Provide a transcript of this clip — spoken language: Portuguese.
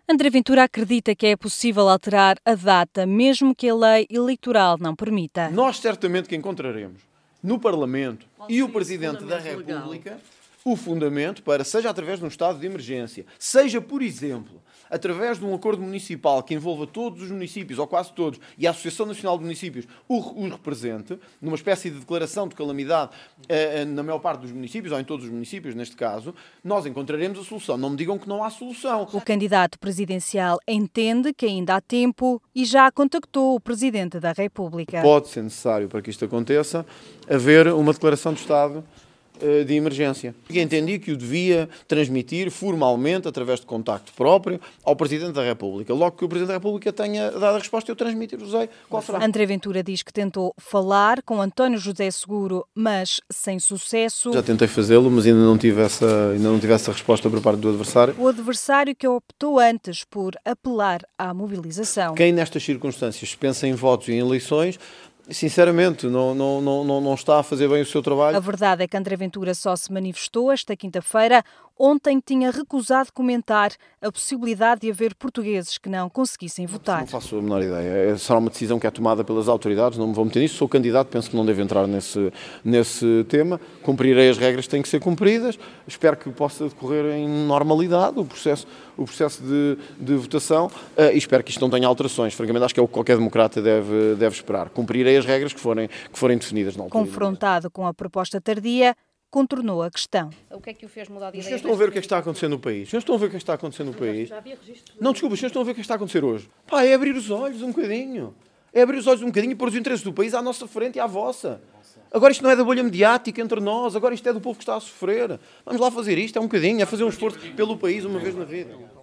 André Ventura acredita que é possível alterar a data, mesmo que a lei eleitoral não permita. Nós certamente que encontraremos no Parlamento e o Presidente da República o fundamento para, seja através de um estado de emergência, seja, por exemplo, através de um acordo municipal que envolva todos os municípios, ou quase todos, e a Associação Nacional de Municípios os represente, numa espécie de declaração de calamidade na maior parte dos municípios, ou em todos os municípios, neste caso, nós encontraremos a solução. Não me digam que não há solução. O candidato presidencial entende que ainda há tempo e já contactou o Presidente da República. Pode ser necessário, para que isto aconteça, haver uma declaração de estado de emergência. E entendi que o devia transmitir formalmente, através de contacto próprio, ao Presidente da República. Logo que o Presidente da República tenha dado a resposta, eu transmitir-vos-ei qual será. André Ventura diz que tentou falar com António José Seguro, mas sem sucesso. Já tentei fazê-lo, mas ainda não tive essa resposta por parte do adversário. O adversário que optou antes por apelar à mobilização. Quem nestas circunstâncias pensa em votos e em eleições, sinceramente, não está a fazer bem o seu trabalho. A verdade é que André Ventura só se manifestou esta quinta-feira. Ontem tinha recusado comentar a possibilidade de haver portugueses que não conseguissem votar. Não faço a menor ideia. Será uma decisão que é tomada pelas autoridades, não me vou meter nisso. Sou candidato, penso que não devo entrar nesse tema. Cumprirei as regras que têm que ser cumpridas. Espero que possa decorrer em normalidade o processo de votação e espero que isto não tenha alterações. Francamente, acho que é o que qualquer democrata deve esperar. Cumprirei as regras que forem definidas na altura. Confrontado com a proposta tardia, contornou a questão. O que é que o fez mudar de ideia? Os senhores estão a ver o que é que está a acontecer no país? Os senhores estão a ver o que é que está a acontecer no país? Não, desculpa, os senhores estão a ver o que é que está a acontecer hoje? Pá, é abrir os olhos um bocadinho. É abrir os olhos um bocadinho e pôr os interesses do país à nossa frente e à vossa. Agora isto não é da bolha mediática entre nós, agora isto é do povo que está a sofrer. Vamos lá fazer isto, é um bocadinho, é fazer um esforço pelo país uma vez na vida.